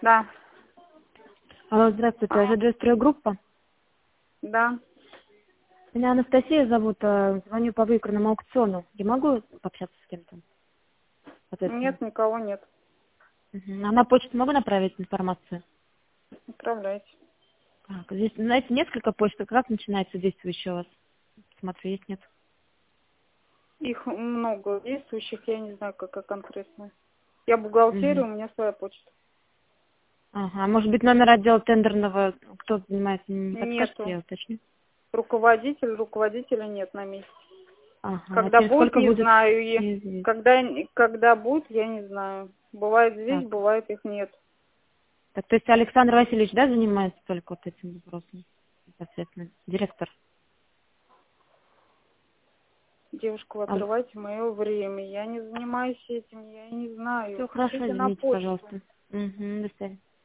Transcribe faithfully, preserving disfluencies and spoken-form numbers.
Да. Алло, здравствуйте, ЖД «Стройгруппа». Да. Меня Анастасия зовут, э, звоню по выигранному аукциону. Я могу пообщаться с кем-то? Нет, никого нет. Угу. А на почту могу направить информацию? Отправляйте. Так, здесь, знаете, несколько почт. Как начинается действующий у вас? Смотрю, есть, нет? Их много действующих, я не знаю, какая конкретная. Я бухгалтерия, Угу. у меня своя почта. Ага, а может быть номер отдела тендерного, кто занимается, не подскажете, Нету. я уточню? Руководитель, руководителя нет на месте. Ага, а Когда через будет, сколько не будет? знаю. И Неизвестно. когда, когда будет, я не знаю. Бывает здесь, Так. бывает их нет. Так, то есть Александр Васильевич, да, занимается только вот этим вопросом? Непосредственно. Директор. Девушка, вы Алло. отрывайте мое время. Я не занимаюсь этим, я не знаю. Все хорошо, Пишите на извините, почту. пожалуйста. Угу, до свидания.